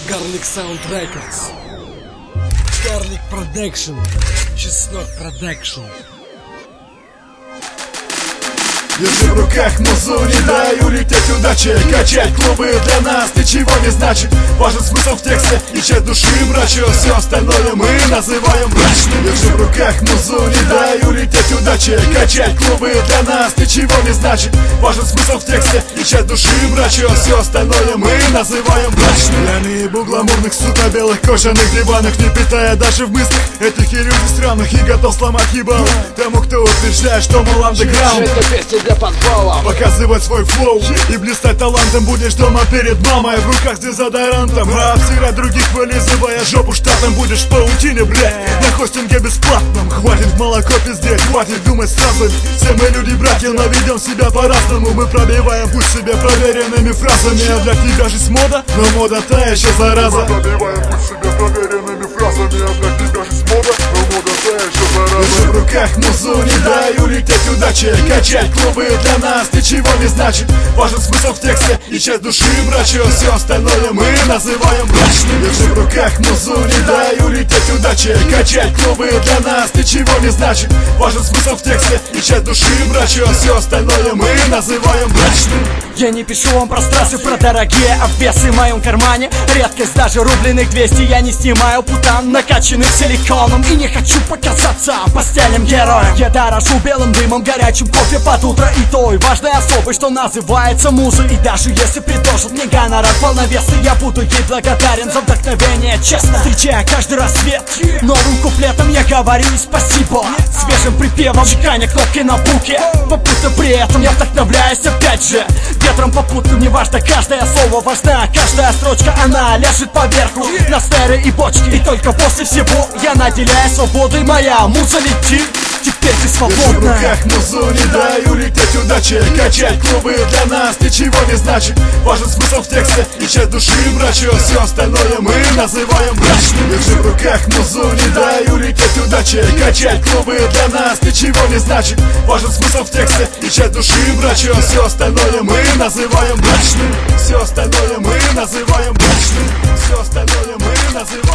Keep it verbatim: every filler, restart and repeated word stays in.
Garlic Sound Records, Garlic Production, Чеснок Production. Держи в руках музу, не дай улететь удачи. Качать клубы для нас ничего не значит. Важен смысл в тексте и часть души брачу. Все остальное мы называем брачным. Держи в руках музу, не дай улететь удачи. Качать клубы для нас ничего не значит. Важен смысл в тексте и часть души брачу. Все остальное мы называем брачным. Пьяные бугламурных, сука, белых кожаных диванах, не питая даже в мыслях этих иллюзий странных, и готов сломать ебало тому, кто утверждает, что мол андеграунд. Для подвала. Показывать свой флоу и блистать талантом будешь дома перед мамой. В руках с дезодорантом, а обсирать других, вылизывая жопу штатом. Будешь в паутине, блядь, на хостинге бесплатном. Хватит в молоко пиздеть, хватит думать сразу. Все мы люди братья, но ведем себя по-разному. Мы пробиваем путь себе проверенными фразами. А для тебя жизнь мода, но мода та еще зараза. Мы пробиваем путь себе проверенными фразами. А для тебя жизнь мода, но мода та еще зараза. Держи в руках музу, не дай улететь удачи. Качать клубы для нас ничего не значит. Важен смысл в тексте и часть души брачу. Все остальное мы называем брачным. Держи в руках музу, не дай улететь удачи. Качать клубы для нас ничего не значит. Важен смысл в тексте и часть души брачу. Все остальное мы называем брачным. Я не пишу вам про страсты, про дорогие обвесы в моем кармане. Редкость даже рубленых двести. Я не снимаю путан, накачанных силиконом. И не хочу показаться постельным героем. Я дорожу белым дымом, горячим кофе под утро и той важной особой, что называется музой. И даже если предложат мне гонорар полновесный, я буду ей благодарен за вдохновение, честно. Встречая каждый рассвет новым куплетом, я говорю ей спасибо. Свежим припевом, чеканя кнопки на буке. Попутно при этом я вдохновляюсь опять же ветром попутным. Не важно каждое слово, важна каждая строчка. Она ляжет поверху на стеры и бочки. И только после всего я наделяю свободой. Моя муза летит, теперь ты свободна. Держи в руках музу, не дай улететь удачи. Качать клубы для нас ничего не значит. Важен смысл в тексте и часть души брачу. Все остальное мы называем брачным. Держи в руках музу, не дай улететь удачи. Качать клубы для нас ничего не значит. Важен смысл в тексте и часть души брачу. Все остальное мы называем брачным. Все остальное мы называем брачным. Все остальное мы называем